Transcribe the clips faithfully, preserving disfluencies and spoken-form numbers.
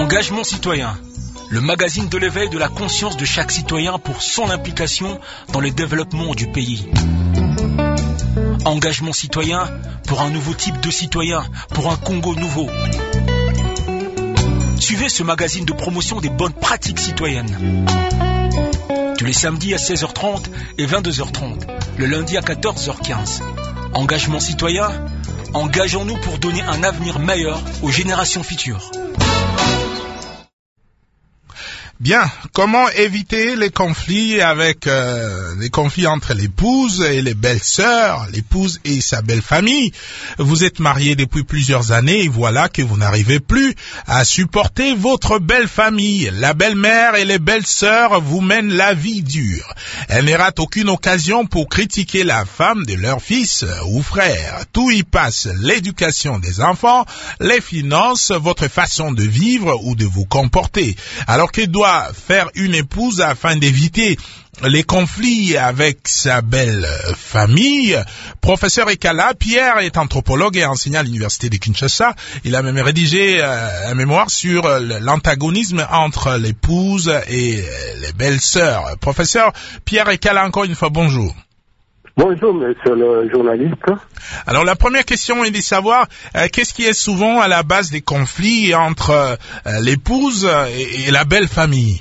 Engagement citoyen, le magazine de l'éveil de la conscience de chaque citoyen pour son implication dans le développement du pays. Engagement citoyen pour un nouveau type de citoyen, pour un Congo nouveau. Suivez ce magazine de promotion des bonnes pratiques citoyennes. Tous les samedis à seize heures trente et vingt-deux heures trente, le lundi à quatorze heures quinze. Engagement citoyen, engageons-nous pour donner un avenir meilleur aux générations futures. Bien, comment éviter les conflits avec euh, les conflits entre l'épouse et les belles-sœurs, l'épouse et sa belle-famille? Vous êtes mariés depuis plusieurs années et voilà que vous n'arrivez plus à supporter votre belle-famille. La belle-mère et les belles-sœurs vous mènent la vie dure. Elles ne ratent aucune occasion pour critiquer la femme de leur fils ou frère. Tout y passe, l'éducation des enfants, les finances, votre façon de vivre ou de vous comporter. Alors que doit faire une épouse afin d'éviter les conflits avec sa belle famille? Professeur Ekala, Pierre est anthropologue et enseignant à l'université de Kinshasa. Il a même rédigé euh, un mémoire sur l'antagonisme entre l'épouse et les belles-sœurs. Professeur Pierre Ekala, encore une fois, bonjour. Bonjour, monsieur le journaliste. Alors, la première question est de savoir euh, qu'est-ce qui est souvent à la base des conflits entre euh, l'épouse et, et la belle famille?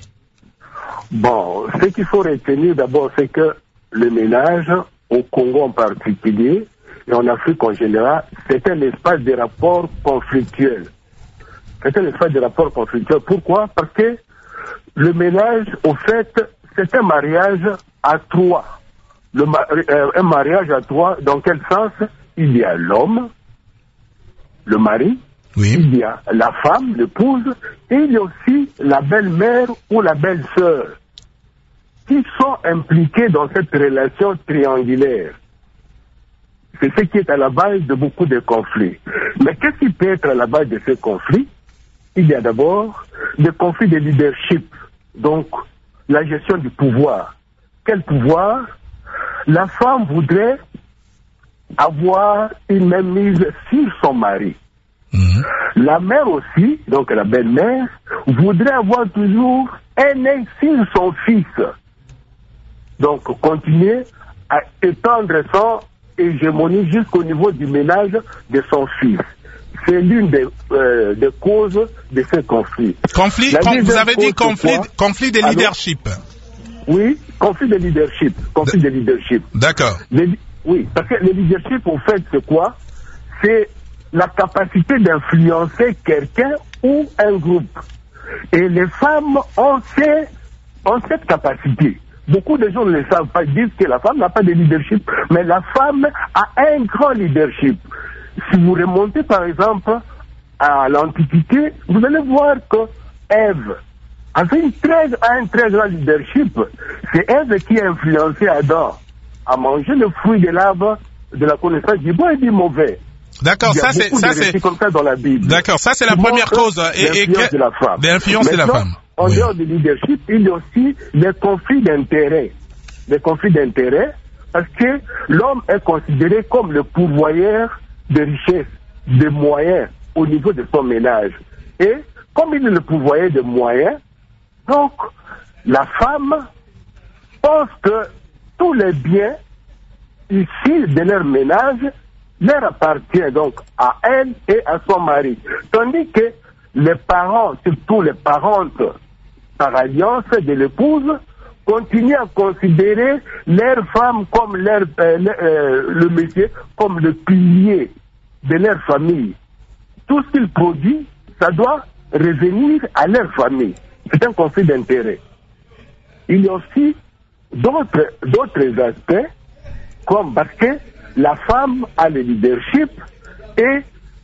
Bon, ce qu'il faut retenir d'abord, c'est que le ménage, au Congo en particulier, et en Afrique en général, c'est un espace de rapports conflictuels. C'est un espace de rapports conflictuels. Pourquoi? Parce que le ménage, au fait, c'est un mariage à trois. Le, euh, un mariage à trois, dans quel sens? Il y a l'homme, le mari, oui. Il y a la femme, l'épouse, et il y a aussi la belle-mère ou la belle-sœur, qui sont impliqués dans cette relation triangulaire. C'est ce qui est à la base de beaucoup de conflits. Mais qu'est-ce qui peut être à la base de ces conflits? Il y a d'abord des conflits de leadership, donc la gestion du pouvoir. Quel pouvoir? La femme voudrait avoir une mainmise sur son mari. Mmh. La mère aussi, donc la belle-mère, voudrait avoir toujours un œil sur son fils. Donc, continuer à étendre son hégémonie jusqu'au niveau du ménage de son fils. C'est l'une des, euh, des causes de ces conflits. Conflit, com- vous avez dit conflit, conflit de leadership. Alors, oui, conflit de leadership. Conflit de leadership. D'accord. Le, oui, parce que le leadership, en fait, c'est quoi? C'est la capacité d'influencer quelqu'un ou un groupe. Et les femmes ont, ces, ont cette capacité. Beaucoup de gens ne le savent pas, ils disent que la femme n'a pas de leadership, mais la femme a un grand leadership. Si vous remontez, par exemple, à l'Antiquité, vous allez voir que Ève avait une très, un très grand leadership. C'est Ève qui a influencé Adam à manger le fruit de l'arbre de la connaissance du bon et du mauvais. D'accord, ça c'est ça c'est comme ça dans la Bible. D'accord, ça c'est la première cause et, et l'influence de la femme. L'influence de la femme. En oui. dehors du leadership, il y a aussi les conflits d'intérêts. Les conflits d'intérêts, parce que l'homme est considéré comme le pourvoyeur de richesses, de moyens au niveau de son ménage. Et comme il est le pourvoyeur de moyens, donc la femme pense que tous les biens issus de leur ménage leur appartiennent donc à elle et à son mari. Tandis que les parents, surtout les parentes par alliance de l'épouse, continuent à considérer leur femme comme leur, euh, euh, le monsieur comme le pilier de leur famille. Tout ce qu'ils produisent, ça doit revenir à leur famille. C'est un conflit d'intérêts. Il y a aussi d'autres, d'autres aspects, comme parce que la femme a le leadership et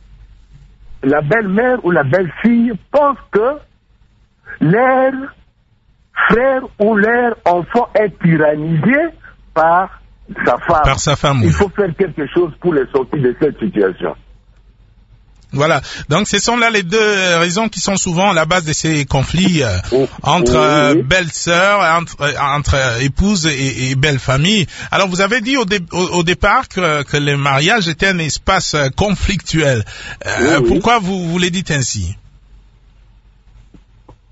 la belle-mère ou la belle-fille pense que leur frère ou leur enfant est tyrannisé par sa femme. Par sa femme, oui. Il faut faire quelque chose pour les sortir de cette situation. Voilà. Donc, ce sont là les deux raisons qui sont souvent à la base de ces conflits euh, oh, entre oui, oui. euh, belles-sœurs, entre, entre épouses et, et belles-familles. Alors, vous avez dit au, dé, au, au départ que, que le mariage était un espace conflictuel. Euh, oui, pourquoi oui. vous, vous le dites ainsi?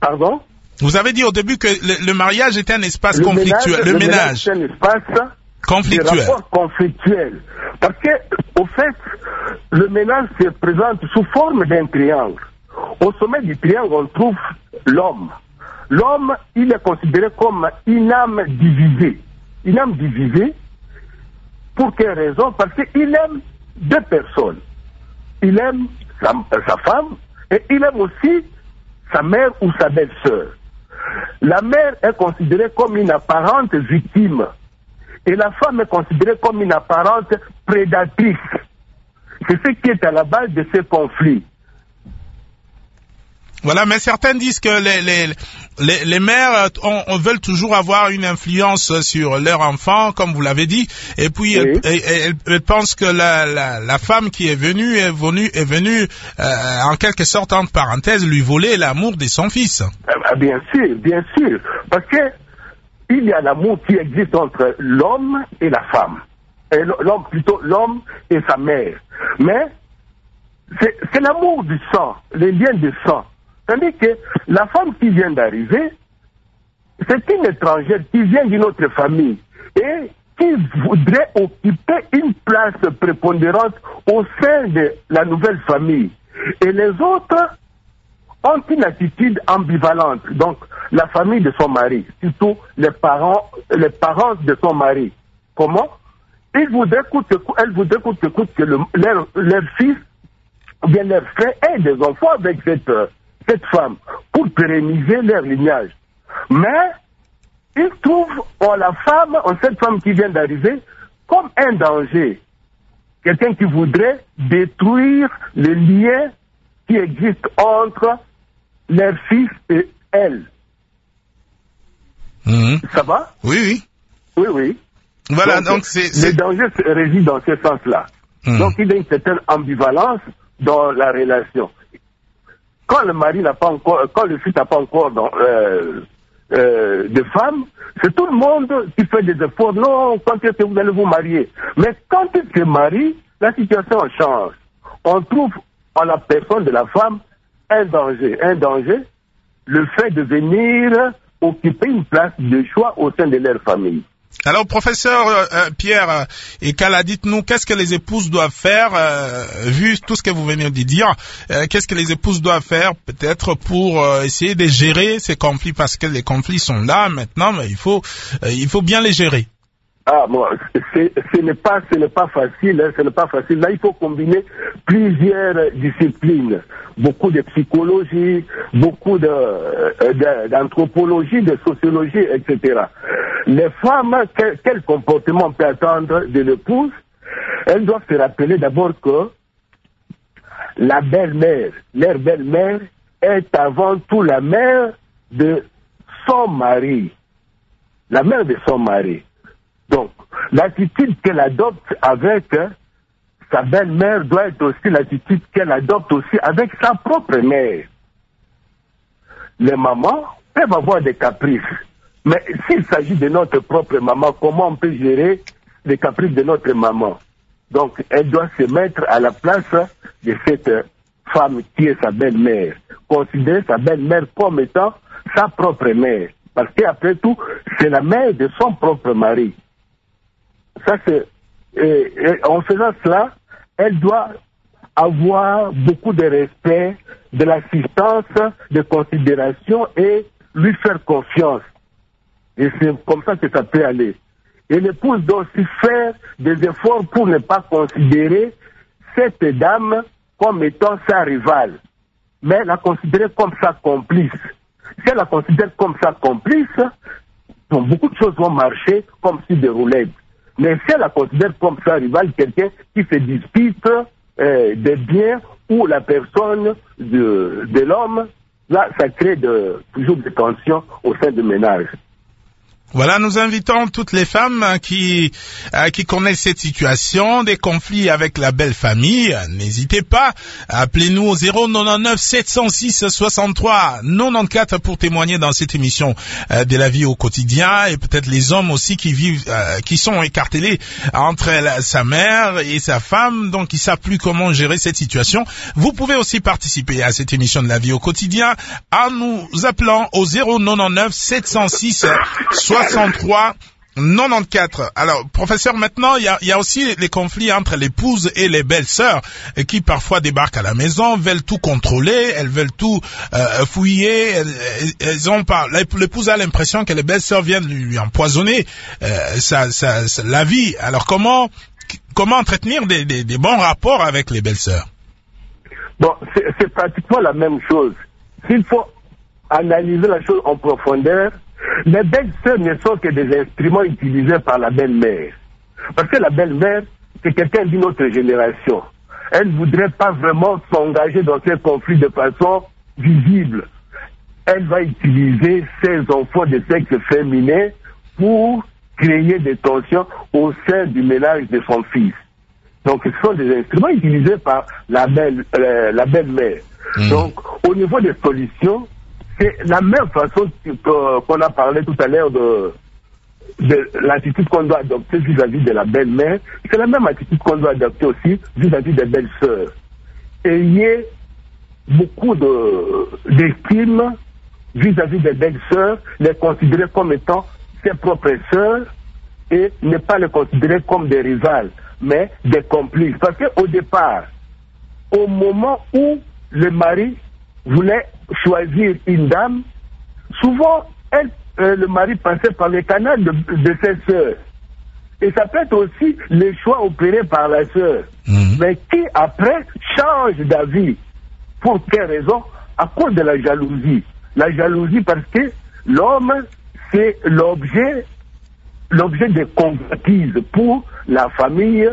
Pardon? Vous avez dit au début que le, le mariage était un espace le conflictuel. Ménage, le, le ménage. ménage c'est un espace conflictuel. de rapport conflictuel. Parce que, au fait, le ménage se présente sous forme d'un triangle. Au sommet du triangle, on trouve l'homme. L'homme, il est considéré comme une âme divisée. Une âme divisée, pour quelle raison? Parce qu'il aime deux personnes. Il aime sa, sa femme et il aime aussi sa mère ou sa belle-sœur. La mère est considérée comme une apparente victime et la femme est considérée comme une apparente prédatrice. C'est ce qui est à la base de ces conflits. Voilà, mais certains disent que les, les, les, les mères on, on veulent toujours avoir une influence sur leur enfant, comme vous l'avez dit, et puis oui. elles, elles, elles pensent que la, la, la femme qui est venue est venue, est venue euh, en quelque sorte, entre parenthèses, lui voler l'amour de son fils. Ah, bien sûr, bien sûr, parce que il y a l'amour qui existe entre l'homme et la femme, et l'homme plutôt l'homme et sa mère, mais c'est, c'est l'amour du sang, les liens de sang. Tandis que la femme qui vient d'arriver, c'est une étrangère qui vient d'une autre famille et qui voudrait occuper une place prépondérante au sein de la nouvelle famille. Et les autres ont une attitude ambivalente. Donc, la famille de son mari, surtout les parents, les parents de son mari. Comment? Ils voudraient coûte que coûte, elles voudraient coûte que coûte que le, leur, leur fils ou bien leur frère ait des enfants avec cette cette femme, pour pérenniser leur lignage. Mais, ils trouvent en la femme, en cette femme qui vient d'arriver, comme un danger. Quelqu'un qui voudrait détruire les liens qui existent entre leur fils et elle. Mmh. Ça va? Oui, oui. Oui, oui. Voilà, donc, donc c'est... Le danger réside dans ce sens-là. Mmh. Donc, il y a une certaine ambivalence dans la relation. Quand le mari n'a pas encore, quand le fils n'a pas encore dans, euh, euh, de femme, c'est tout le monde qui fait des efforts. Non, quand est-ce que vous allez vous marier? Mais quand il se marie, la situation change. On trouve en la personne de la femme un danger. Un danger, le fait de venir occuper une place de choix au sein de leur famille. Alors, professeur euh, Pierre euh, Ekala, dites-nous, qu'est-ce que les épouses doivent faire, euh, vu tout ce que vous venez de dire, euh, qu'est-ce que les épouses doivent faire, peut-être, pour euh, essayer de gérer ces conflits, parce que les conflits sont là maintenant, mais il faut, euh, il faut bien les gérer. Ah, bon, c'est, ce n'est pas, ce n'est pas facile, hein, ce n'est pas facile. Là, il faut combiner plusieurs disciplines, beaucoup de psychologie, beaucoup de, de, d'anthropologie, de sociologie, et cetera. Les femmes, quel, quel comportement on peut attendre de l'épouse? Elles doivent se rappeler d'abord que la belle-mère, leur belle-mère, est avant tout la mère de son mari, la mère de son mari. Donc, l'attitude qu'elle adopte avec sa belle-mère doit être aussi l'attitude qu'elle adopte aussi avec sa propre mère. Les mamans peuvent avoir des caprices, mais s'il s'agit de notre propre maman, comment on peut gérer les caprices de notre maman? Donc, elle doit se mettre à la place de cette femme qui est sa belle-mère, considérer sa belle-mère comme étant sa propre mère, parce qu'après tout, c'est la mère de son propre mari. Ça, c'est, et, et en faisant cela, elle doit avoir beaucoup de respect, de l'assistance, de considération et lui faire confiance. Et c'est comme ça que ça peut aller. Et l'épouse doit aussi faire des efforts pour ne pas considérer cette dame comme étant sa rivale, mais la considérer comme sa complice. Si elle la considère comme sa complice, bon, beaucoup de choses vont marcher comme si des roulettes. Mais si elle la considère comme sa rivale, quelqu'un qui se dispute euh, des biens ou la personne de, de l'homme, là, ça crée de, toujours des tensions au sein du ménage. Voilà, nous invitons toutes les femmes qui euh, qui connaissent cette situation, des conflits avec la belle famille. N'hésitez pas, appelez-nous au zéro neuf sept cent six soixante-trois quatre-vingt-quatorze pour témoigner dans cette émission euh, de la vie au quotidien, et peut-être les hommes aussi qui vivent, euh, qui sont écartelés entre la, sa mère et sa femme, donc ils savent plus comment gérer cette situation. Vous pouvez aussi participer à cette émission de la vie au quotidien en nous appelant au zéro neuf sept cent six soixante-trois quatre-vingt-quatorze. Alors, professeur, maintenant, il y a, il y a aussi les conflits entre l'épouse et les belles-sœurs qui parfois débarquent à la maison, veulent tout contrôler, elles veulent tout euh, fouiller. Elles, elles ont pas, l'épouse a l'impression que les belles-sœurs viennent lui, lui empoisonner euh, sa, sa, sa, la vie. Alors, comment comment entretenir des, des, des bons rapports avec les belles-sœurs? Bon, c'est, c'est pratiquement la même chose. S'il faut analyser la chose en profondeur, les belles-sœurs ne sont que des instruments utilisés par la belle-mère. Parce que la belle-mère, c'est quelqu'un d'une autre génération. Elle ne voudrait pas vraiment s'engager dans ces conflits de façon visible. Elle va utiliser ses enfants de sexe féminin pour créer des tensions au sein du ménage de son fils. Donc, ce sont des instruments utilisés par la belle, euh, la belle-mère. Mmh. Donc, au niveau des solutions, c'est la même façon que, qu'on a parlé tout à l'heure de, de l'attitude qu'on doit adopter vis-à-vis de la belle-mère. C'est la même attitude qu'on doit adopter aussi vis-à-vis des belles-sœurs. Ayez beaucoup de, d'estime vis-à-vis des belles-sœurs, les considérer comme étant ses propres sœurs et ne pas les considérer comme des rivales, mais des complices. Parce qu'au départ, au moment où le mari voulait choisir une dame, souvent elle, euh, le mari passait par le canal de, de ses sœurs. Et ça peut être aussi le choix opéré par la sœur. Mmh. Mais qui après change d'avis. Pour quelle raison? À cause de la jalousie. La jalousie parce que l'homme, c'est l'objet, l'objet de convoitise pour la famille,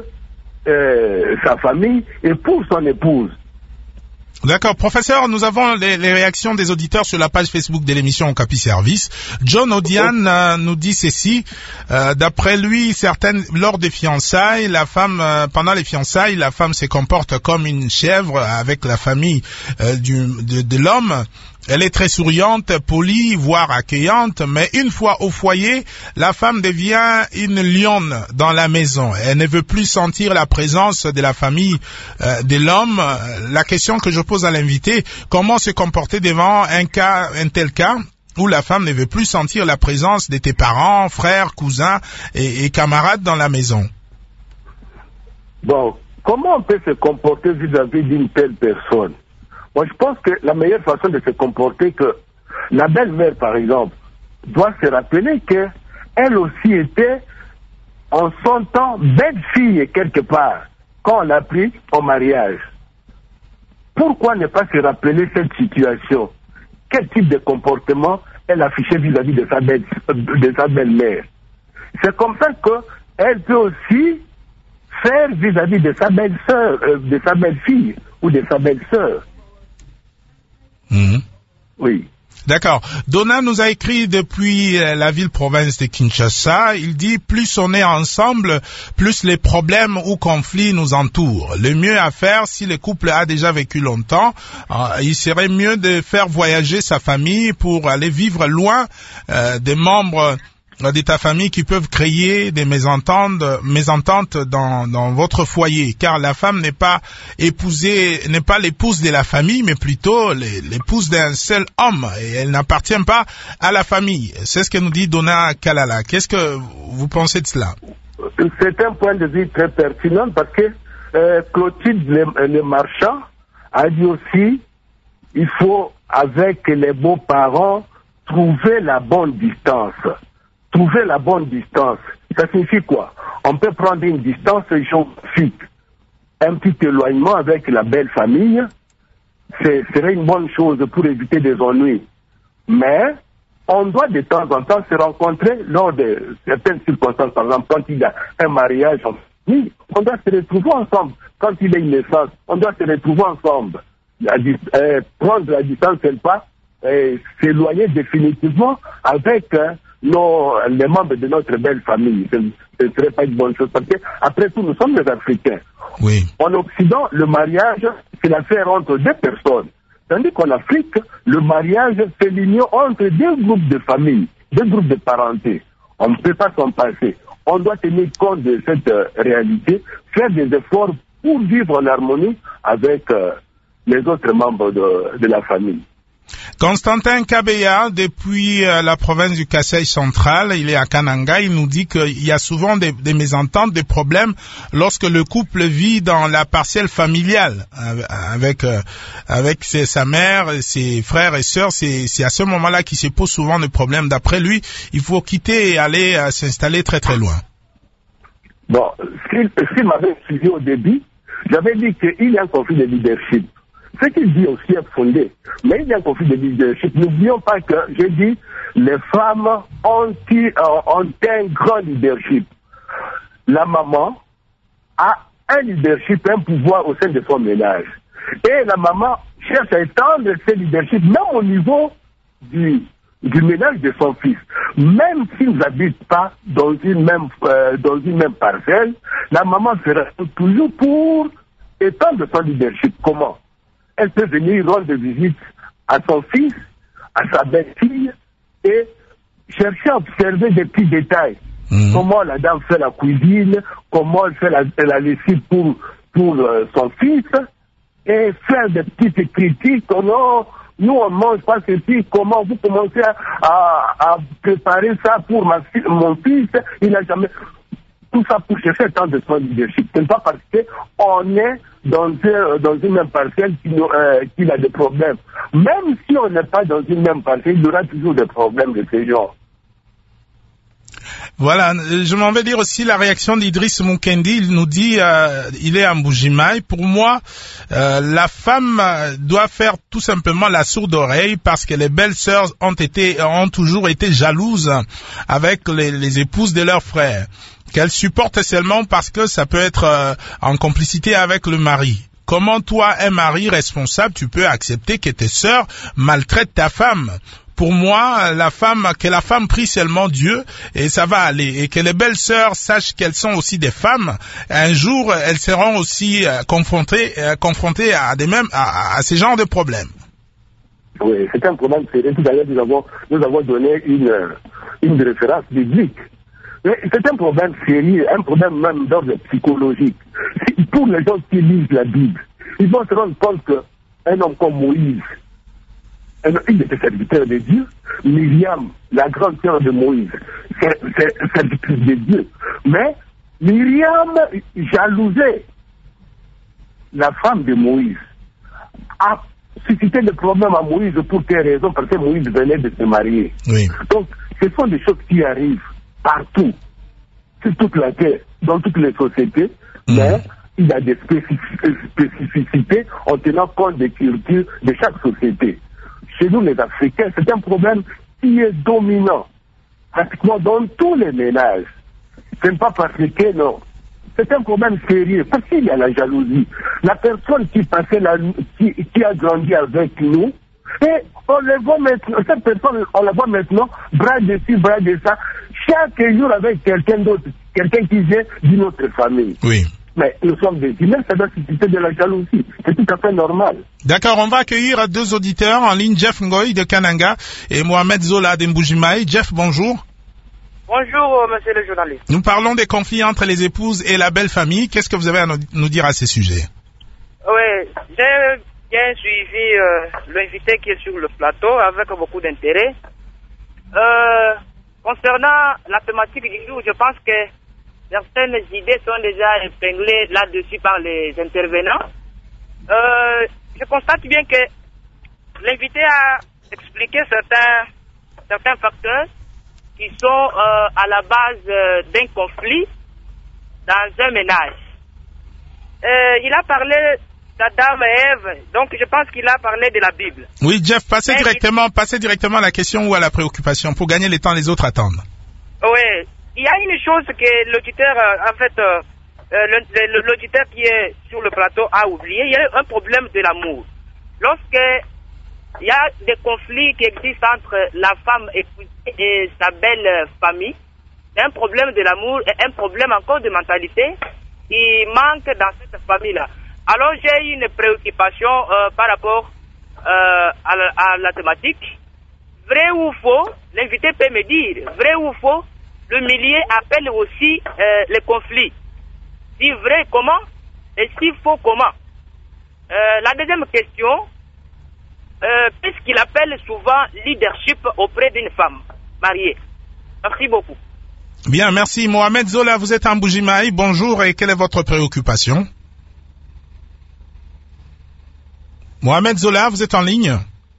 euh, sa famille et pour son épouse. D'accord, professeur, nous avons les, les réactions des auditeurs sur la page Facebook de l'émission Okapi Service. John Odian euh, nous dit ceci, euh, d'après lui, certaines, lors des fiançailles, la femme, euh, pendant les fiançailles, la femme se comporte comme une chèvre avec la famille euh, du, de, de l'homme. Elle est très souriante, polie, voire accueillante, mais une fois au foyer, la femme devient une lionne dans la maison. Elle ne veut plus sentir la présence de la famille euh, de l'homme. La question que je pose à l'invité, comment se comporter devant un cas, un tel cas où la femme ne veut plus sentir la présence de tes parents, frères, cousins et, et camarades dans la maison? Bon, comment on peut se comporter vis-à-vis d'une telle personne? Moi, je pense que la meilleure façon de se comporter, que la belle-mère, par exemple, doit se rappeler qu'elle aussi était, en son temps, belle-fille quelque part, quand on l'a pris au mariage. Pourquoi ne pas se rappeler cette situation? Quel type de comportement elle affichait vis-à-vis de sa belle, de sa belle-mère? C'est comme ça qu'elle peut aussi faire vis-à-vis de sa belle-sœur, euh, de sa belle-fille ou de sa belle-sœur. Mmh. Oui. D'accord. Donna nous a écrit depuis la ville-province de Kinshasa. Il dit, plus on est ensemble, plus les problèmes ou conflits nous entourent. Le mieux à faire, si le couple a déjà vécu longtemps, euh, il serait mieux de faire voyager sa famille pour aller vivre loin euh, des membres de ta famille qui peuvent créer des mésententes, mésententes dans, dans votre foyer, car la femme n'est pas épousée, n'est pas l'épouse de la famille, mais plutôt l'épouse d'un seul homme, et elle n'appartient pas à la famille. C'est ce que nous dit Donna Kalala. Qu'est-ce que vous pensez de cela? C'est un point de vue très pertinent parce que euh, Clotilde le, le Marchand a dit aussi, il faut avec les beaux-parents trouver la bonne distance. Trouver la bonne distance, ça signifie quoi? On peut prendre une distance géographique, un petit éloignement avec la belle famille, ce serait une bonne chose pour éviter des ennuis. Mais on doit de temps en temps se rencontrer lors de certaines circonstances. Par exemple, quand il y a un mariage en famille, on doit se retrouver ensemble. Quand il y a une naissance, on doit se retrouver ensemble. La, euh, prendre la distance, c'est pas euh, s'éloigner définitivement avec... Euh, nos, les membres de notre belle famille. Ce ne serait pas une bonne chose parce que, après tout, nous sommes des Africains. Oui. En Occident, le mariage, c'est l'affaire entre deux personnes. Tandis qu'en Afrique, le mariage, c'est l'union entre deux groupes de familles, deux groupes de parenté. On ne peut pas s'en passer. On doit tenir compte de cette euh, réalité, faire des efforts pour vivre en harmonie avec euh, les autres membres de, de la famille. Constantin Kabeya, depuis euh, la province du Kasaï central, il est à Kananga, il nous dit qu'il y a souvent des, des mésententes, des problèmes lorsque le couple vit dans la parcelle familiale avec euh, avec ses, sa mère, ses frères et sœurs. C'est, c'est à ce moment-là qu'il se pose souvent des problèmes. D'après lui, il faut quitter et aller euh, s'installer très très loin. Bon, s'il, s'il m'avait suivi au début, j'avais dit qu'il y a un conflit de leadership. Ce qu'il dit aussi est fondé. Mais il y a un conflit de leadership. N'oublions pas que, j'ai dit, les femmes ont, ont un grand leadership. La maman a un leadership, un pouvoir au sein de son ménage. Et la maman cherche à étendre ce leadership, même au niveau du, du ménage de son fils. Même s'ils n'habitent pas dans une même, euh, dans une même parcelle, la maman fera toujours pour étendre son leadership. Comment? Elle peut venir rendre visite à son fils, à sa belle-fille, et chercher à observer des petits détails. Mmh. Comment la dame fait la cuisine, comment elle fait la, la lessive pour, pour euh, son fils, et faire des petites critiques. Oh non, nous on mange pas ceci, comment vous commencez à, à, à préparer ça pour ma fille, mon fils, il n'a jamais... Tout ça pour chercher tant de son leadership. Ce n'est pas parce qu'on est dans, un, dans une même parcelle qu'il, euh, qu'il a des problèmes. Même si on n'est pas dans une même parcelle, il y aura toujours des problèmes de ce genre. Voilà, je m'en vais dire aussi la réaction d'Idriss Mukendi. Il nous dit, euh, il est à Mbujimaï. Pour moi, euh, la femme doit faire tout simplement la sourde oreille parce que les belles sœurs ont été, ont toujours été jalouses avec les, les épouses de leurs frères, qu'elles supportent seulement parce que ça peut être euh, en complicité avec le mari. Comment toi, un mari responsable, tu peux accepter que tes sœurs maltraitent ta femme? Pour moi, la femme, que la femme prie seulement Dieu et ça va aller. Et que les belles sœurs sachent qu'elles sont aussi des femmes. Un jour, elles seront aussi euh, confrontées, euh, confrontées à des mêmes, à, à ces genres de problèmes. Oui, c'est un problème sérieux. Tout à l'heure, nous avons, nous avons donné une, une référence biblique. Mais c'est un problème sérieux, un problème même d'ordre psychologique. Pour les gens qui lisent la Bible, ils vont se rendre compte qu'un homme comme Moïse, il était serviteur de Dieu. Myriam, la grande sœur de Moïse, c'est, c'est servitrice de Dieu. Mais Myriam jalousait la femme de Moïse, a suscité des problèmes à Moïse. Pour quelle raison? Parce que Moïse venait de se marier. Oui. Donc, ce sont des choses qui arrivent partout, sur toute la terre, dans toutes les sociétés, mmh. mais il y a des spécificités en tenant compte des cultures de chaque société. Chez nous, les Africains, c'est un problème qui est dominant, pratiquement dans tous les ménages. Ce n'est pas parce que, non. C'est un problème sérieux, parce qu'il y a la jalousie. La personne qui passait la, qui, qui a grandi avec nous, et on les voit maintenant, cette personne, on la voit maintenant, bras dessus, bras de ça, chaque jour avec quelqu'un d'autre, quelqu'un qui vient d'une autre famille. Oui. Mais nous sommes des humains, ça doit susciter de la jalousie. C'est tout à fait normal. D'accord, on va accueillir deux auditeurs en ligne, Jeff Ngoy de Kananga et Mohamed Zola de Mbujimaï. Jeff, bonjour. Bonjour, monsieur le journaliste. Nous parlons des conflits entre les épouses et la belle famille. Qu'est-ce que vous avez à nous dire à ces sujets? Oui, j'ai bien suivi euh, l'invité qui est sur le plateau avec beaucoup d'intérêt. Euh, concernant la thématique du jour, je pense que certaines idées sont déjà épinglées là-dessus par les intervenants. Euh, je constate bien que l'invité a expliqué certains, certains facteurs qui sont euh, à la base euh, d'un conflit dans un ménage. Euh, il a parlé d'Adam et Ève, donc je pense qu'il a parlé de la Bible. Oui, Jeff, passez Mais directement, il... passez directement à la question ou à la préoccupation pour gagner le temps, les autres attendent. Oui, il y a une chose que l'auditeur, euh, en fait, euh, euh, l'auditeur qui est sur le plateau a oublié. Il y a un problème de l'amour. Lorsque il y a des conflits qui existent entre la femme épousée et sa belle famille. C'est un problème de l'amour et un problème encore de mentalité qui manque dans cette famille-là. Alors j'ai une préoccupation euh, par rapport euh, à, la, à la thématique. Vrai ou faux, l'invité peut me dire, vrai ou faux, le milieu appelle aussi euh, les conflits. Si vrai, comment? Et si faux, comment? euh, La deuxième question, euh, puisqu'il appelle souvent leadership auprès d'une femme mariée. Merci beaucoup. Bien, merci. Mohamed Zola, vous êtes en Bujimaï. Bonjour, et quelle est votre préoccupation? Mohamed Zola, vous êtes en ligne?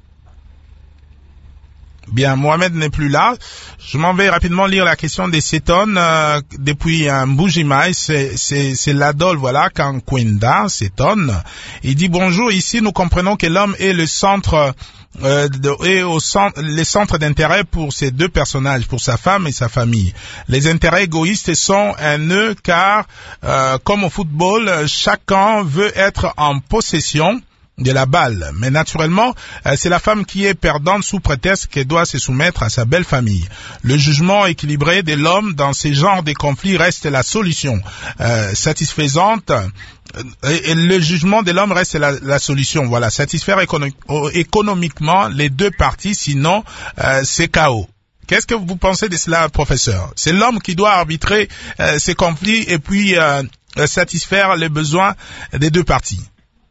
Bien, Mohamed n'est plus là. Je m'en vais rapidement lire la question des Cétones euh, depuis un Bujimaï. C'est, c'est, c'est l'Adol, voilà, Kankwenda, Cétone. Il dit bonjour. Ici, nous comprenons que l'homme est le centre, euh, de, est au centre, les centres d'intérêt pour ces deux personnages, pour sa femme et sa famille. Les intérêts égoïstes sont un nœud car, euh, comme au football, chacun veut être en possession de la balle. Mais naturellement, euh, c'est la femme qui est perdante sous prétexte qu'elle doit se soumettre à sa belle famille. Le jugement équilibré de l'homme dans ces genres de conflits reste la solution euh, satisfaisante. Et, et le jugement de l'homme reste la, la solution. Voilà, satisfaire écono- économiquement les deux parties, sinon euh, c'est chaos. Qu'est-ce que vous pensez de cela, professeur? C'est l'homme qui doit arbitrer euh, ces conflits et puis euh, satisfaire les besoins des deux parties.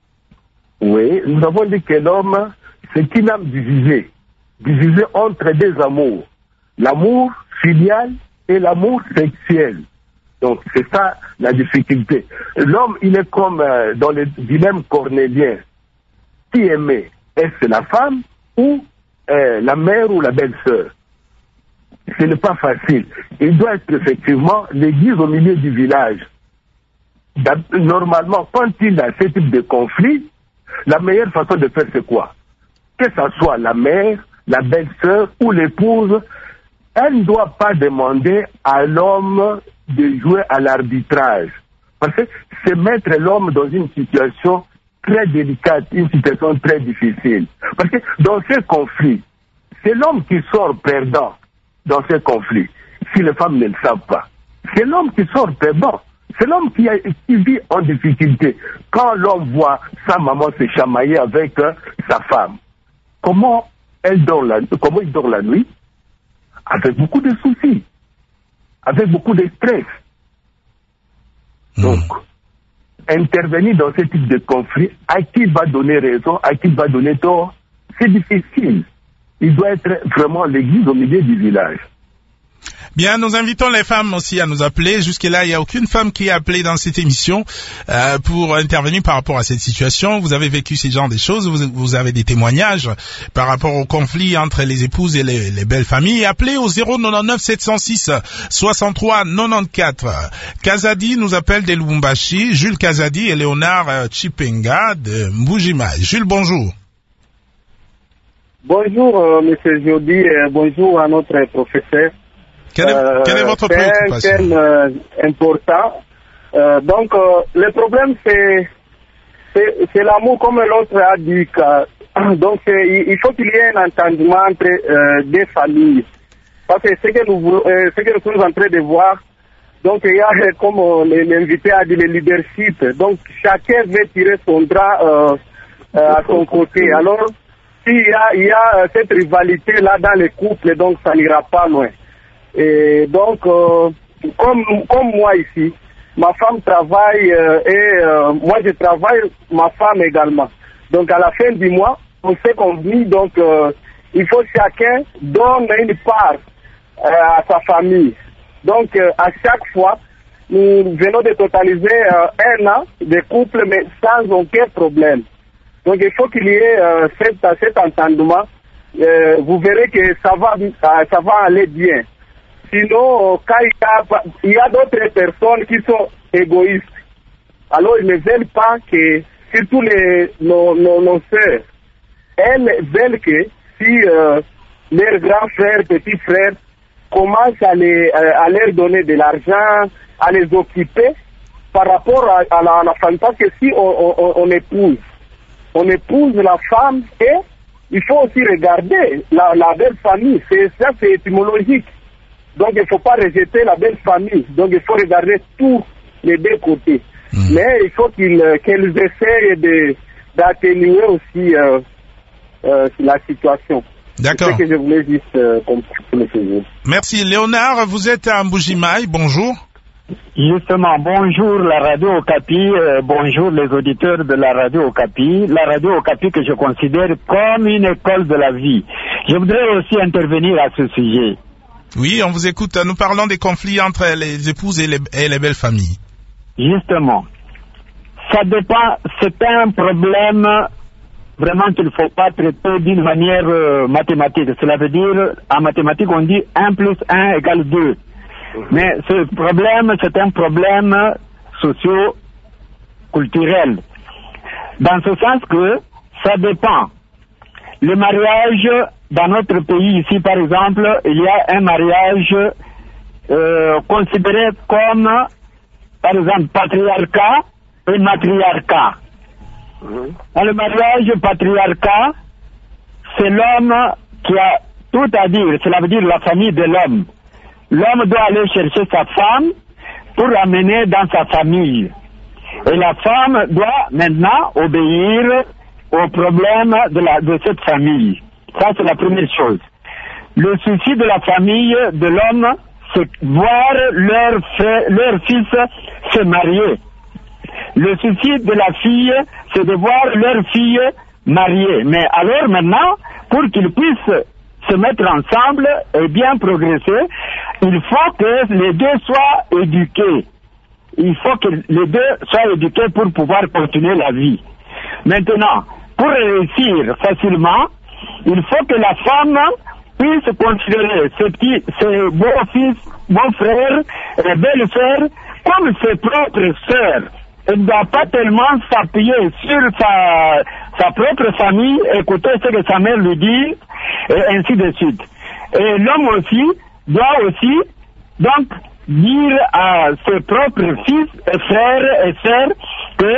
Oui, nous avons dit que l'homme, c'est une âme divisée, divisée entre deux amours, l'amour filial et l'amour sexuel. Donc c'est ça la difficulté. L'homme, il est comme euh, dans le dilemme cornélien. Qui aimer? Est-ce la femme ou euh, la mère ou la belle-sœur? Ce n'est pas facile. Il doit être effectivement l'église au milieu du village. Normalement, quand il y a ce type de conflit, la meilleure façon de faire, c'est quoi? Que ce soit la mère, la belle-sœur ou l'épouse, elle ne doit pas demander à l'homme de jouer à l'arbitrage. Parce que c'est mettre l'homme dans une situation très délicate, une situation très difficile. Parce que dans ces conflits, c'est l'homme qui sort perdant dans ces conflits, si les femmes ne le savent pas. C'est l'homme qui sort perdant. C'est l'homme qui, a, qui vit en difficulté. Quand l'homme voit sa maman se chamailler avec euh, sa femme, comment elle dort la, comment il dort la nuit? Avec beaucoup de soucis, avec beaucoup de stress. Mmh. Donc, intervenir dans ce type de conflit, à qui va donner raison, à qui va donner tort, c'est difficile. Il doit être vraiment l'église au milieu du village. Bien, nous invitons les femmes aussi à nous appeler. Jusque-là, il n'y a aucune femme qui a appelé dans cette émission euh, pour intervenir par rapport à cette situation. Vous avez vécu ces genres de choses, vous, vous avez des témoignages par rapport au conflit entre les épouses et les, les belles familles. Appelez au zéro neuf sept zéro six soixante-trois quatre-vingt-quatorze. Kazadi nous appelle de Lubumbashi, Jules Kazadi et Léonard Chipenga de Mbujimaï. Jules, bonjour. Bonjour, euh, monsieur Jody, et bonjour à notre professeur. Quelle est, euh, quelle est votre préoccupation? C'est un thème euh, important. Euh, donc, euh, le problème, c'est, c'est, c'est l'amour, comme l'autre a dit. Que, donc, c'est, il faut qu'il y ait un entendement entre euh, des familles. Parce que ce que nous, euh, ce que nous sommes en train de voir, donc il y a, comme euh, l'invité a dit, le leadership. Donc, chacun veut tirer son drap euh, euh, à son côté. Alors, s'il y a, il y a cette rivalité-là dans les couples, donc ça n'ira pas loin. Et donc, euh, comme, comme moi ici, ma femme travaille euh, et euh, moi je travaille, ma femme également. Donc à la fin du mois, on s'est convenu, donc euh, il faut chacun donner une part euh, à sa famille. Donc euh, à chaque fois, nous venons de totaliser euh, un an de couple, mais sans aucun problème. Donc il faut qu'il y ait euh, cet, cet entendement. Euh, vous verrez que ça va, ça va aller bien. Sinon, quand il y a, il y a d'autres personnes qui sont égoïstes, alors ils ne veulent pas que, surtout les, nos, nos, nos sœurs, elles veulent que si euh, leurs grands frères, petits frères commencent à, les, à leur donner de l'argent, à les occuper par rapport à, à, la, à la famille. Parce que si on, on, on épouse, on épouse la femme et il faut aussi regarder la, la belle famille. C'est, ça, c'est étymologique. Donc, il ne faut pas rejeter la belle famille. Donc, il faut regarder tous les deux côtés. Mmh. Mais il faut qu'ils, qu'elles essayent de, d'atténuer aussi euh, euh, la situation. D'accord. C'est ce que je voulais juste euh, comprendre. Merci. Léonard, vous êtes à Mbujimaï. Bonjour. Justement, bonjour la radio Okapi, euh, bonjour les auditeurs de la radio Okapi, la radio Okapi que je considère comme une école de la vie. Je voudrais aussi intervenir à ce sujet. Oui, on vous écoute. Nous parlons des conflits entre les épouses et les, et les belles familles. Justement, ça dépend, c'est un problème vraiment qu'il ne faut pas traiter d'une manière euh, mathématique. Cela veut dire, en mathématiques, on dit un plus un égale deux. Mais ce problème, c'est un problème socio-culturel. Dans ce sens que ça dépend. Le mariage, dans notre pays ici, par exemple, il y a un mariage euh, considéré comme, par exemple, patriarcat et matriarcat. Dans le mariage patriarcat, c'est l'homme qui a tout à dire, cela veut dire la famille de l'homme. L'homme doit aller chercher sa femme pour l'amener dans sa famille. Et la femme doit maintenant obéir aux problèmes de, la, de cette famille. Ça, c'est la première chose. Le souci de la famille de l'homme, c'est voir leur, frère, leur fils se marier. Le souci de la fille, c'est de voir leur fille mariée. Mais alors maintenant, pour qu'ils puissent se mettre ensemble et bien progresser, il faut que les deux soient éduqués. Il faut que les deux soient éduqués pour pouvoir continuer la vie. Maintenant, pour réussir facilement, il faut que la femme puisse considérer ses petits, ses beaux-fils, beaux-frères et belles-sœurs comme ses propres sœurs. Elle ne doit pas tellement s'appuyer sur sa, sa propre famille, écouter ce que sa mère lui dit, et ainsi de suite. Et l'homme aussi doit aussi, donc, dire à ses propres fils et frères et sœurs que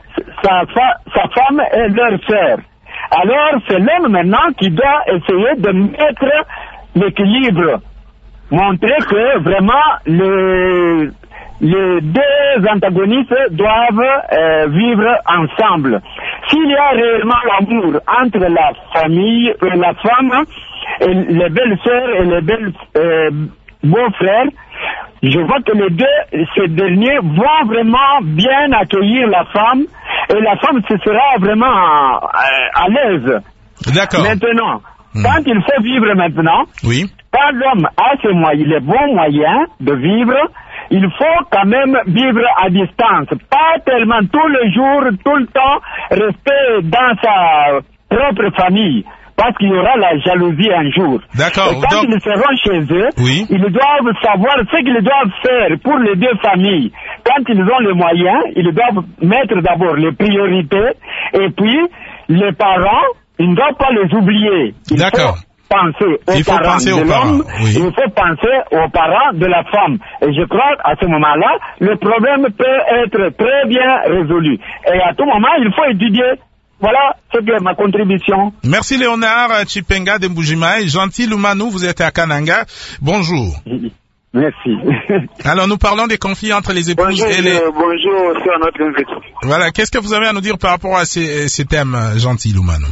sa, fa- sa femme est leur sœur. Alors, c'est l'homme maintenant qui doit essayer de mettre l'équilibre, montrer que vraiment le... les deux antagonistes doivent euh, vivre ensemble. S'il y a réellement l'amour entre la famille et la femme, et les belles sœurs et les belles euh, beaux-frères, je vois que les deux, ces derniers, vont vraiment bien accueillir la femme, et la femme se sera vraiment euh, à l'aise. D'accord. Maintenant, mmh. quand il faut vivre maintenant, oui. quand l'homme a ses moyens, les bons moyens de vivre, il faut quand même vivre à distance, pas tellement tous les jours, tout le temps, rester dans sa propre famille, parce qu'il y aura la jalousie un jour. D'accord. Et quand donc... ils seront chez eux, oui. ils doivent savoir ce qu'ils doivent faire pour les deux familles. Quand ils ont les moyens, ils doivent mettre d'abord les priorités, et puis les parents, ils ne doivent pas les oublier. Il D'accord. penser aux il faut parents penser de aux l'homme, parents, oui. il faut penser aux parents de la femme. Et je crois qu'à ce moment-là, le problème peut être très bien résolu. Et à tout moment, il faut étudier. Voilà ce que ma contribution. Merci Léonard Chipenga de Mbujimaï. Gentil Lumanou, vous êtes à Kananga. Bonjour. Merci. Alors nous parlons des conflits entre les épouses bonjour, et les... Euh, bonjour, c'est à notre invité. Voilà, qu'est-ce que vous avez à nous dire par rapport à ces, ces thèmes, Gentil Lumanou?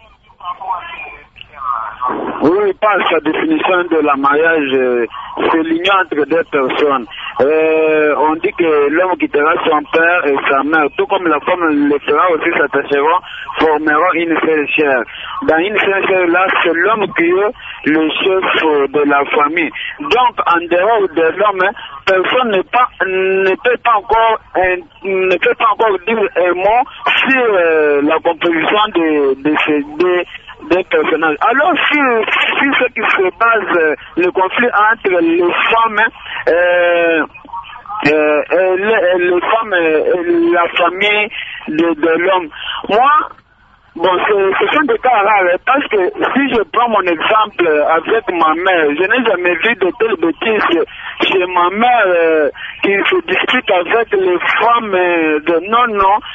Oui, par sa définition de la mariage, euh, c'est l'union entre deux personnes. Euh, on dit que l'homme quittera son père et sa mère, tout comme la femme le fera aussi, s'attacheront, formeront une seule chair. Dans une seule chair, là, c'est l'homme qui est le chef de la famille. Donc, en dehors de l'homme, personne ne, pas, ne peut pas encore un, ne peut pas encore dire un mot sur euh, la composition de, de ces deux des personnages. Alors, si, si ce qui se base, euh, le conflit entre les femmes, euh, euh, et les, les femmes et la famille de, de l'homme, moi, bon, ce sont des cas rares, parce que si je prends mon exemple avec ma mère, je n'ai jamais vu de telles bêtises chez ma mère euh, qui se dispute avec les femmes euh, de non, non.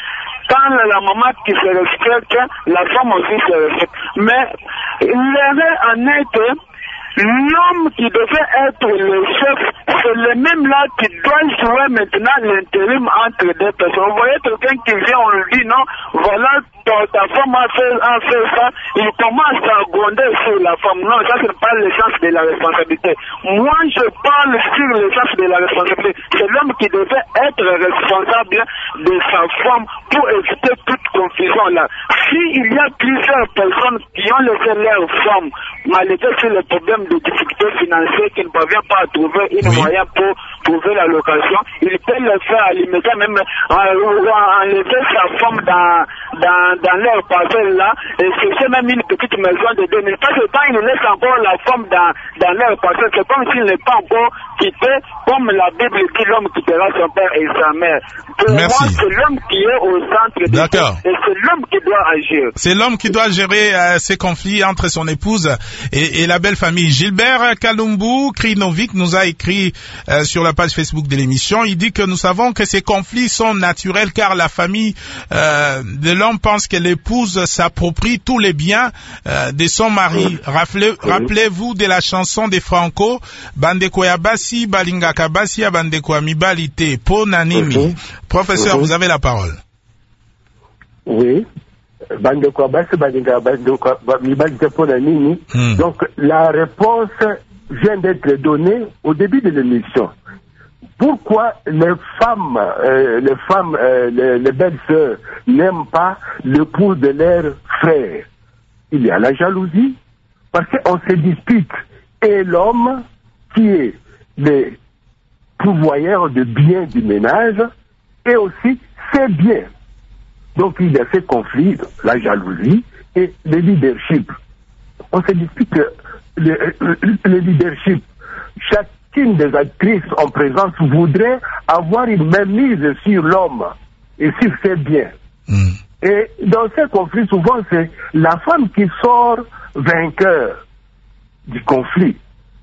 quand la maman qui se respecte, la femme aussi se respecte. Mais l'erreur en est que l'homme qui devait être le chef, c'est le même là qui doit jouer maintenant l'intérim entre deux personnes. Vous voyez quelqu'un qui vient, on lui dit non, voilà, ta, ta femme a fait, a fait ça, il commence à gronder sur la femme. Non, ça c'est pas le sens de la responsabilité. Moi je parle sur le sens de la responsabilité. C'est l'homme qui devait être responsable de sa femme pour éviter toute confusion là. S'il y a plusieurs personnes qui ont laissé leur femme, malgré sur le problème de difficultés financières, qui ne parviennent pas à trouver une oui. moyen pour trouver la location, il peut le faire à l'immédiat, même enlever sa femme dans, dans, dans leur parcelle là, et chercher même une petite maison de deux mille. Parce que quand il laisse encore la femme dans, dans leur parcelle, c'est comme s'il n'est pas encore quitté, comme la Bible dit, l'homme quittera son père et sa mère. Pour Merci. moi, c'est l'homme qui est au centre de D'accord. tout, et c'est l'homme qui doit agir. C'est l'homme qui doit gérer euh, ces conflits entre son épouse et, et la belle famille. Gilbert Kalumbu Krinovic nous a écrit euh, sur la page Facebook de l'émission. Il dit que nous savons que ces conflits sont naturels car la famille euh, de l'homme pense que l'épouse s'approprie tous les biens euh, de son mari. Rappelez, rappelez-vous de la chanson des Franco, Bandeko ya basi, balingaka basi ya bandeko ya mibali te, po nanimi. Professeur, vous avez la parole. Oui. Bandeko basi, balingaka bandeko ya mibali te, po nanimi. Donc la réponse vient d'être donnée au début de l'émission. Pourquoi les femmes, euh, les femmes, euh, les, les belles-sœurs n'aiment pas l'époux de leur frère? Il y a la jalousie, parce qu'on se dispute. Et l'homme, qui est le pourvoyeur de biens du ménage, et aussi ses biens. Donc il y a ces conflits, la jalousie et le leadership. On se dispute le, le, le leadership. Chacune des actrices en présence voudrait avoir une mainmise sur l'homme et sur ses biens. Mm. Et dans ces conflits, souvent, c'est la femme qui sort vainqueur du conflit.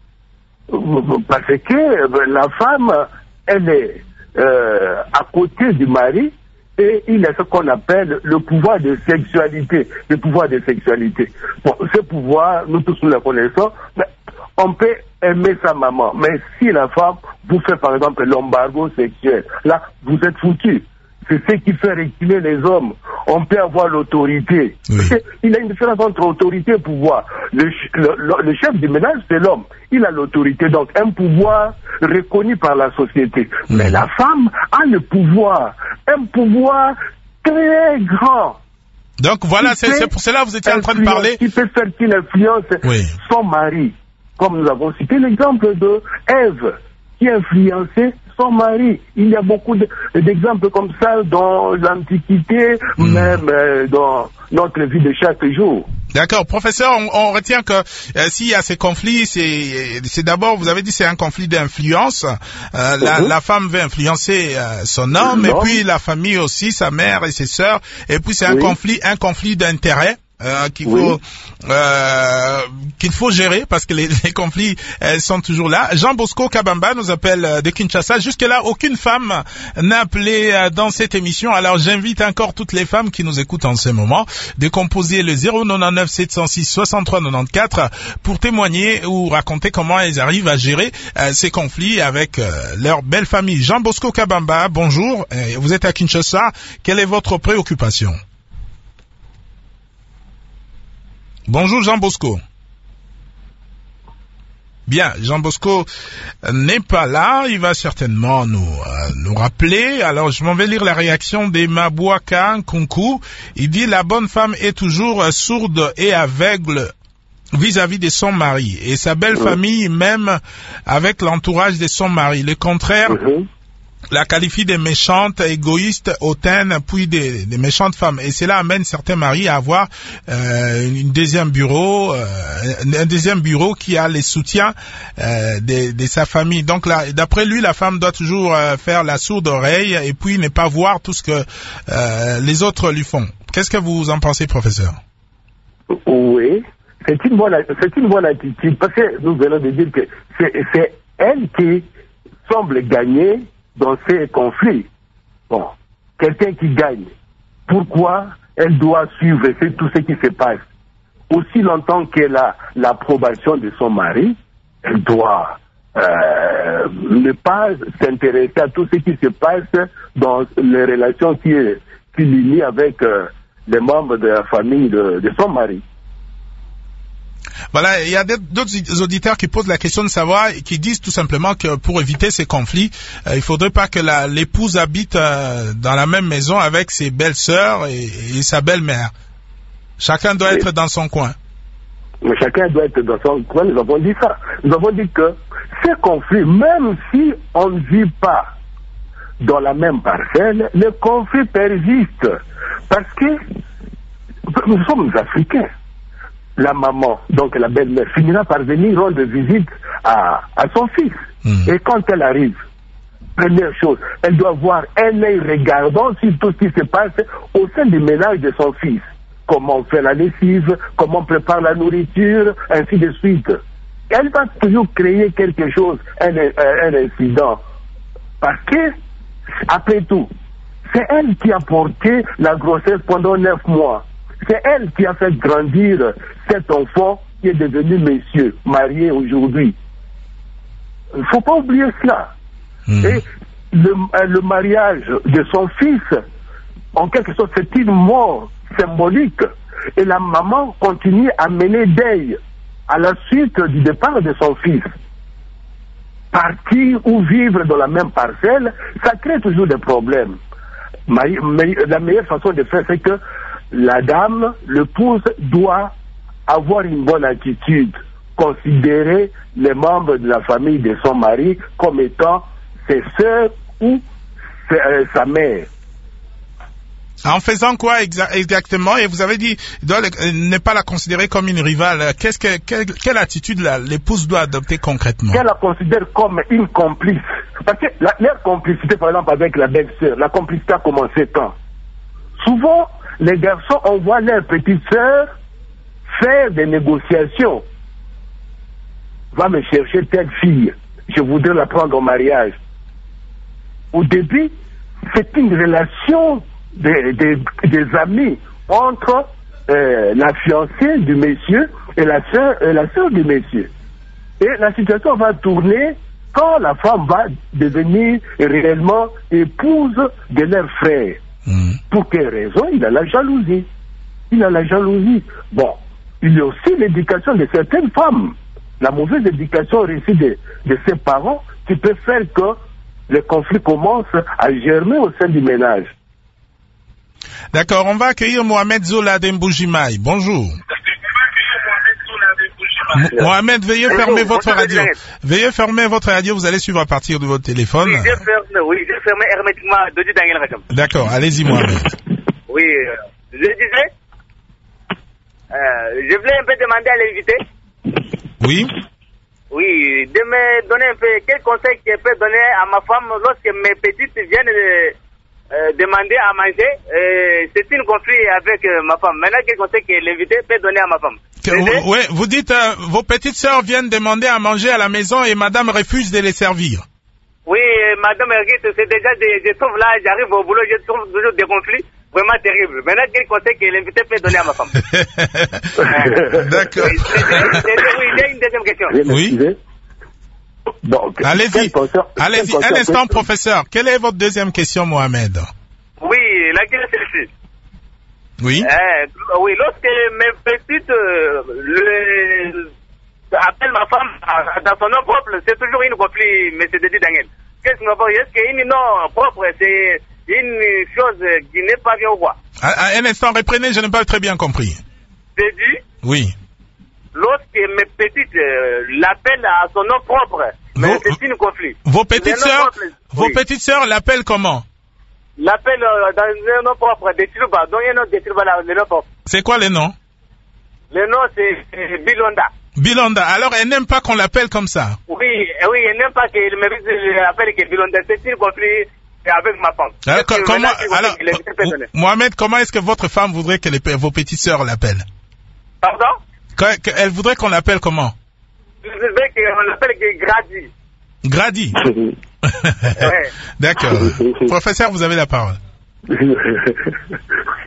Parce que la femme, elle est euh, à côté du mari et il y a ce qu'on appelle le pouvoir de sexualité. Le pouvoir de sexualité. Bon, ce pouvoir, nous tous nous le connaissons, mais on peut aimer sa maman. Mais si la femme vous fait par exemple l'embargo sexuel, là, vous êtes foutu. C'est ce qui fait reculer les hommes. On peut avoir l'autorité. Oui. Il y a une différence entre autorité et pouvoir. Le, le, le chef du ménage, c'est l'homme. Il a l'autorité, donc un pouvoir reconnu par la société. Mmh. Mais la femme a le pouvoir. Un pouvoir très grand. Donc voilà, c'est, c'est pour cela que vous étiez en train de parler. Qui peut faire qu'il influence oui. son mari. Comme nous avons cité l'exemple de Ève, qui influençait son mari. Il y a beaucoup de, d'exemples comme ça dans l'Antiquité, mmh. même euh, dans notre vie de chaque jour. D'accord, professeur, on, on retient que euh, s'il y a ces conflits, c'est, c'est d'abord, vous avez dit, c'est un conflit d'influence. Euh, mmh. la, la femme veut influencer euh, son homme, et puis la famille aussi, sa mère et ses sœurs, et puis c'est un oui. conflit, un conflit d'intérêt. Euh, qu'il faut oui. euh, qu'il faut gérer parce que les, les conflits euh, sont toujours là. Jean Bosco Kabamba nous appelle euh, de Kinshasa. Jusque là, aucune femme n'a appelé euh, dans cette émission. Alors j'invite encore toutes les femmes qui nous écoutent en ce moment de composer le zéro neuf neuf sept zéro six soixante-trois quatre-vingt-quatorze pour témoigner ou raconter comment elles arrivent à gérer euh, ces conflits avec euh, leur belle famille. Jean Bosco Kabamba, bonjour. Euh, vous êtes à Kinshasa. Quelle est votre préoccupation? Bonjour Jean Bosco. Bien, Jean Bosco n'est pas là, il va certainement nous euh, nous rappeler. Alors je m'en vais lire la réaction d'Emma Bouaka Nkunku. Il dit la bonne femme est toujours euh, sourde et aveugle vis-à-vis de son mari et sa belle mmh. famille même avec l'entourage de son mari. Le contraire mmh. la qualifie de méchante, égoïste, hautaine, puis des, des méchantes femmes. Et cela amène certains maris à avoir euh, une deuxième bureau, euh, un deuxième bureau qui a les soutiens euh, de, de sa famille. Donc là, d'après lui, la femme doit toujours euh, faire la sourde oreille et puis ne pas voir tout ce que euh, les autres lui font. Qu'est-ce que vous en pensez, professeur? Oui, c'est une bonne, c'est une bonne attitude parce que nous venons de dire que c'est, c'est elle qui semble gagner dans ces conflits. Bon, quelqu'un qui gagne, Pourquoi elle doit suivre tout ce qui se passe? Aussi longtemps qu'elle a l'approbation de son mari, elle doit euh, ne pas s'intéresser à tout ce qui se passe dans les relations qui, qui l'unissent avec euh, les membres de la famille de, de son mari. Voilà, il y a d'autres auditeurs qui posent la question de savoir, qui disent tout simplement que pour éviter ces conflits, euh, il faudrait pas que la, l'épouse habite euh, dans la même maison avec ses belles-sœurs et, et sa belle-mère. Chacun doit oui. être dans son coin. Mais chacun doit être dans son coin. Nous avons dit ça. Nous avons dit que ces conflits, même si on ne vit pas dans la même parcelle, les conflits persistent. Parce que nous sommes africains. La maman, donc la belle-mère, finira par venir rendre visite à, à son fils. Mmh. Et quand elle arrive, première chose, elle doit voir un œil regardant sur tout ce qui se passe au sein du ménage de son fils. Comment on fait la lessive, comment on prépare la nourriture, ainsi de suite. Elle va toujours créer quelque chose, un, un, un incident. Parce que, après tout, c'est elle qui a porté la grossesse pendant neuf mois. C'est elle qui a fait grandir cet enfant qui est devenu monsieur, marié aujourd'hui. Il ne faut pas oublier cela. Mmh. Et le, le mariage de son fils, en quelque sorte, c'est une mort symbolique. Et la maman continue à mener deuil à la suite du départ de son fils. Partir ou vivre dans la même parcelle, ça crée toujours des problèmes. Mais, mais la meilleure façon de faire, c'est que la dame, l'épouse, doit avoir une bonne attitude, considérer les membres de la famille de son mari comme étant ses sœurs ou ses, euh, sa mère. En faisant quoi exa- exactement? Et vous avez dit, il doit le, ne pas la considérer comme une rivale. Qu'est-ce que, quelle, quelle attitude la, l'épouse doit adopter concrètement? Qu'elle la considère comme une complice. Parce que la, leur complicité, par exemple, avec la belle-sœur, la complicité a commencé quand? Souvent, les garçons envoient leur petite sœur faire des négociations. Va me chercher telle fille, je voudrais la prendre en mariage. Au début, c'est une relation des, des, des amis entre euh, la fiancée du monsieur et la sœur, et la sœur du monsieur. Et la situation va tourner quand la femme va devenir réellement épouse de leur frère. Mmh. Pour quelle raison? Il a la jalousie. Il a la jalousie. Bon, il y a aussi l'éducation de certaines femmes. La mauvaise éducation reçue de, de ses parents qui peut faire que les conflits commencent à germer au sein du ménage. D'accord, on va accueillir Mohamed Zola d'Mbujimai. Bonjour. M- Mohamed, veuillez Bonjour, fermer votre radio. Veuillez fermer votre radio, vous allez suivre à partir de votre téléphone. Oui, j'ai fermé, oui, j'ai fermé hermétiquement Dodi Daniel Rakam. D'accord, allez-y Mohamed. Oui, euh, je disais, euh, je voulais un peu demander à l'invité. Oui. Oui, de me donner un peu, quel conseil qu'elle peut donner à ma femme lorsque mes petites viennent de, euh, demander à manger. Euh, c'est une conflit avec euh, ma femme. Maintenant, quel conseil que l'invité peut donner à ma femme? Oui, vous dites, euh, vos petites sœurs viennent demander à manger à la maison et madame refuse de les servir. Oui, madame Erguit, c'est déjà, des, je trouve là, j'arrive au boulot, je trouve toujours des conflits vraiment terribles. Maintenant, quel conseil que l'invité peut donner à ma femme? D'accord. Oui, oui, j'ai une deuxième question. Oui. Donc, allez-y, allez-y, un instant, professeur. Quelle est votre deuxième question, Mohamed? Oui, la question est celle-ci. Oui. Euh, oui, lorsque mes petites euh, le, appellent ma femme à, dans son nom propre, c'est toujours une conflit, M. Dedi Daniel. Qu'est-ce qu'on va dire? Est-ce qu'une nom propre, c'est une chose qui n'est pas bien ou quoi? À, à un instant, reprenez, je n'ai pas très bien compris. J'ai dit? Oui. Lorsque mes petites euh, l'appellent à son nom propre, mais c'est une conflit. Vos petites sœurs, vos oui. petites sœurs l'appellent comment? L'appelle euh, dans un nom propre, des Tiluba, donc il y a un nom de Tiluba là, le nom propre. C'est quoi le nom? Le nom c'est, c'est Bilonda. Bilonda, alors elle n'aime pas qu'on l'appelle comme ça? Oui, oui, elle n'aime pas qu'il me l'appelle que Bilonda, c'est une conflit avec ma femme. Alors, que, comment, alors Mohamed, comment est-ce que votre femme voudrait que les, vos petites sœurs l'appellent? Pardon? Que, elle voudrait qu'on l'appelle comment? Je voudrais qu'on l'appelle Grady. Grady. Ouais. D'accord. Professeur, vous avez la parole.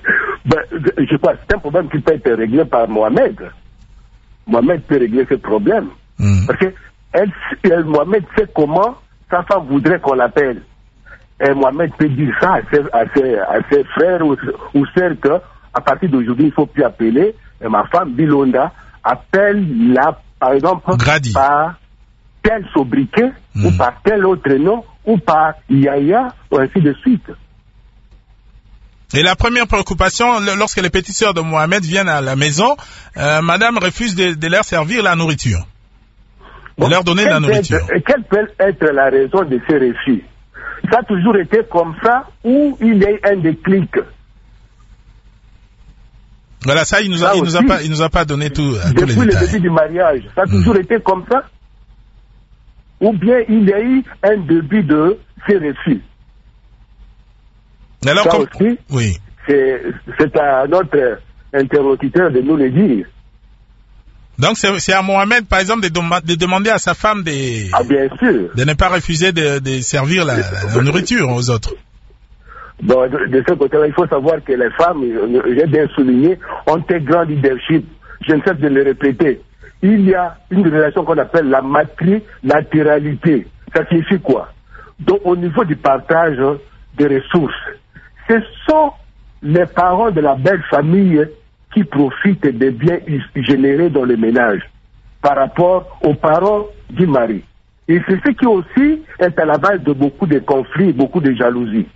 je crois que c'est un problème qui peut être réglé par Mohamed. Mohamed peut régler ce problème. Mm. Parce que elle, elle, Mohamed sait comment sa femme voudrait qu'on l'appelle. Et Mohamed peut dire ça à ses, à ses, à ses frères ou, ou sœurs que à partir d'aujourd'hui, il ne faut plus appeler et ma femme Bilonda, appelle-la, par exemple, Grady. Par tel sobriquet, mm. ou par tel autre nom, ou par Yaya, ou ainsi de suite. Et la première préoccupation, lorsque les petites sœurs de Mohamed viennent à la maison, euh, madame refuse de, de leur servir la nourriture. De bon, leur donner de la nourriture. Être, quelle peut être la raison de ces refus? Ça a toujours été comme ça, ou il y a eu un déclic? Voilà, ça, il nous a, ça il nous a pas, il nous a pas donné tout, euh, tous les détails. Depuis le début du mariage, ça a toujours mmh. été comme ça? Ou bien il y a eu un début de ces refus? Alors, ça comme... aussi, oui. c'est, c'est à notre interlocuteur de nous le dire. Donc c'est, c'est à Mohamed, par exemple, de, de demander à sa femme de, ah, bien sûr. de ne pas refuser de, de servir la, la, la nourriture aux autres. Bon, de, de ce côté-là, il faut savoir que les femmes, j'ai bien souligné, ont un grand leadership. Je ne cesse de le répéter. Il y a une relation qu'on appelle la matrilatéralité. Ça signifie quoi? Donc au niveau du partage des ressources, ce sont les parents de la belle famille qui profitent des biens générés dans le ménage par rapport aux parents du mari. Et c'est ce qui aussi est à la base de beaucoup de conflits, beaucoup de jalousie.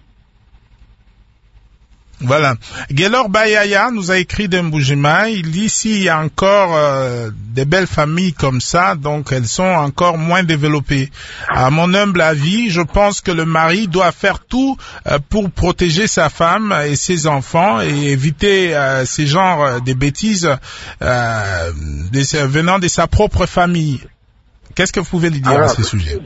Voilà. Gaylor Bayaya nous a écrit d'un Mbujimaï. Il dit s'il y a encore euh, des belles familles comme ça, donc elles sont encore moins développées. À mon humble avis, je pense que le mari doit faire tout euh, pour protéger sa femme et ses enfants et éviter euh, ces genres euh, de bêtises euh, des, venant de sa propre famille. Qu'est-ce que vous pouvez lui dire Alors, à ce sujet?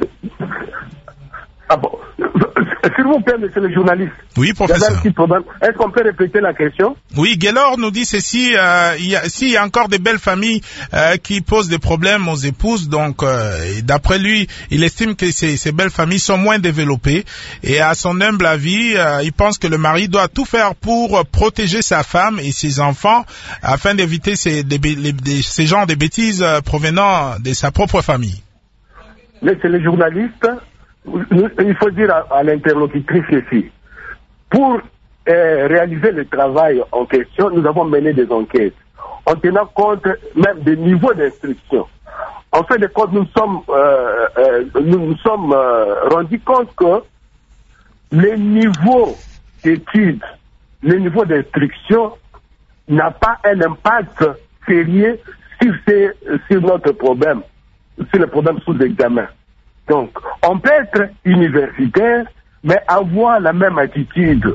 Ah bon. S'il vous plaît, monsieur le journaliste. Oui, professeur. Est-ce qu'on peut répéter la question? Oui, Gaylor nous dit ceci, euh, il y a, s'il y a encore des belles familles euh, qui posent des problèmes aux épouses, donc euh, d'après lui, il estime que ces, ces belles familles sont moins développées et à son humble avis, euh, il pense que le mari doit tout faire pour protéger sa femme et ses enfants afin d'éviter ces, des, les, des, ces genres de bêtises euh, provenant de sa propre famille. Mais c'est le journaliste. Il faut dire à, à l'interlocutrice ici, pour euh, réaliser le travail en question, nous avons mené des enquêtes en tenant compte même des niveaux d'instruction. En fait de compte, nous sommes, euh, euh, nous nous sommes euh, rendus compte que les niveaux d'études, les niveaux d'instruction n'a pas un impact sérieux sur, ces, sur notre problème, sur le problème sous examen. Donc, on peut être universitaire, mais avoir la même attitude,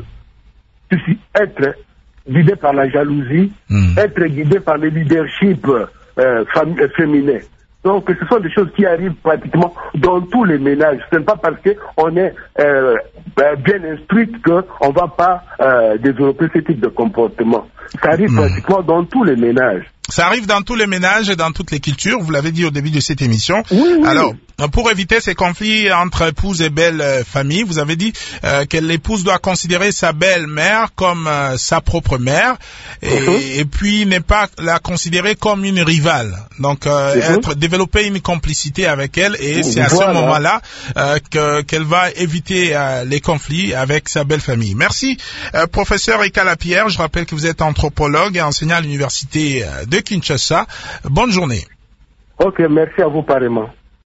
être guidé par la jalousie, mmh. être guidé par le leadership euh, fam- féminin. Donc, ce sont des choses qui arrivent pratiquement dans tous les ménages. Ce n'est pas parce qu'on est euh, bien instruit qu'on ne va pas euh, développer ce type de comportement. Ça arrive mmh. pratiquement dans tous les ménages. Ça arrive dans tous les ménages et dans toutes les cultures, vous l'avez dit au début de cette émission. Oui, oui. Alors, pour éviter ces conflits entre épouses et belles familles, vous avez dit euh, que l'épouse doit considérer sa belle-mère comme euh, sa propre mère et, uh-huh. et puis ne pas la considérer comme une rivale. Donc, euh, uh-huh. être, développer une complicité avec elle et c'est à voilà. ce moment-là euh, que, qu'elle va éviter euh, les conflits avec sa belle famille. Merci, euh, professeur Eka Lapierre. Je rappelle que vous êtes anthropologue et enseignant à l'université de Kinshasa. Bonne journée. Ok, merci à vous pareillement.